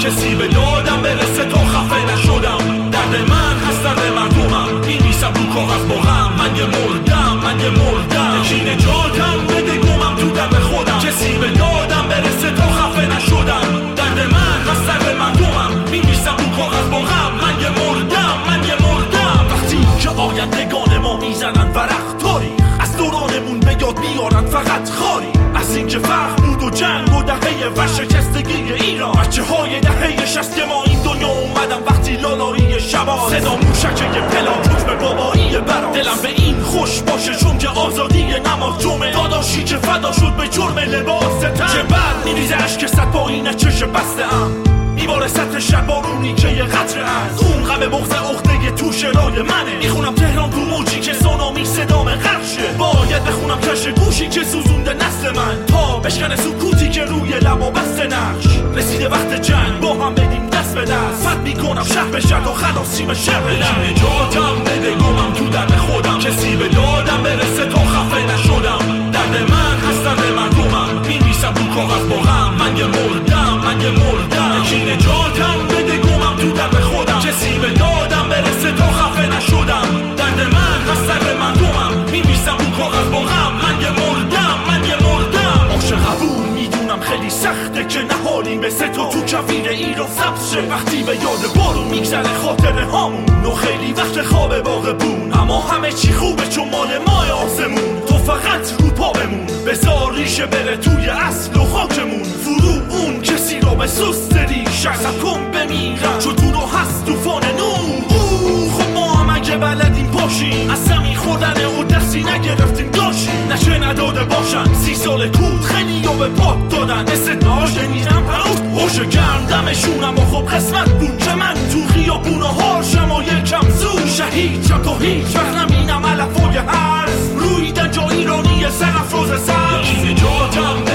چه سیب دادم برسه تا خفه نشدم. درد من هست درد مردمم، این نیستم رو کاغذ با غم. من یه مردم یکی نجاتم بده گمم تو درد خودم. چه سیب دادم برسه تا خفه نشدم. درد من هست درد مردمم، این نیستم رو کاغذ با غم. من یه مردم وقتی که آیندگان ما میزنن ورق تاریخ، از دورانمون به یاد بیارن فقط خاری. از اینکه فرق بود و جنگ و دهه ورشکستگی ایران، بچه های دهه 60 که ما این دنیا اومدم وقتی لالایی شبا، صدا موشکه پلان حکم بابایی برام. دلم به این خوش باشه چون که آزادی نماز جمعه، داداشی که فدا شد به جرم لباس تن. چه بر میریزه اشک صد با این چش بسته ام، میباره سطح شب بارونی که یه قطره از اون غم بغض عقده تو شعرهای منه. میخونم تهران تو موجی که سونامی صدام غرشه، باید بخونم کش گوشی که سوزونده نسل من، تا بشکنه سکوتی که روی لبا بسته نقش. رسیده وقت جنگ با هم بدیم دست به دست، فت میکنم شهر به شهر تا خلاصیم شهر نه. نجاتم بده گمم تو درد خودم، کسی به دادم برسه تا خفه نشدم. درد من هست درد مردمم، می‌نویسم رو کاغذ با غم. من یه مردم یکی نجاتم بده گمم تو درد خودم. کسی به دادم برسه تا خفه نشدم. درد من هست درد مردمم، می‌نویسم رو کاغذ با غم. من یه مردم عاشق قبول میدونم خیلی سخته که نهالیم به ستو تو کویر ایران سبز شه. وقتی به یاد بارون میگذره خاطره هامون و خیلی وقت خواب باغبون، اما همه چی خوبه چون مال ماه آسمون. تو فقط رو پا بمون، بذار ریشه بره توی اصل و خاکمون. فرو اون کسی را به سست ریشه کن بمیرم چون تو رو هست توفان نور. خب ما هم اگه بلدیم باشیم، از زمین خوردن و دستی نگرفتیم داشتیم. نشه نداده باشن 30 سال کود خیلی یا به پاک دادن. استدلاش نمیرم پروت خوش گرم دمشونم و خب قسمت بود که من تو خیابون هاشم و یکم زود شهید شم تا هیچ وقت نمینم علفای هرز روی در جا ایرانی سرافراز سبز. یکی نجاتم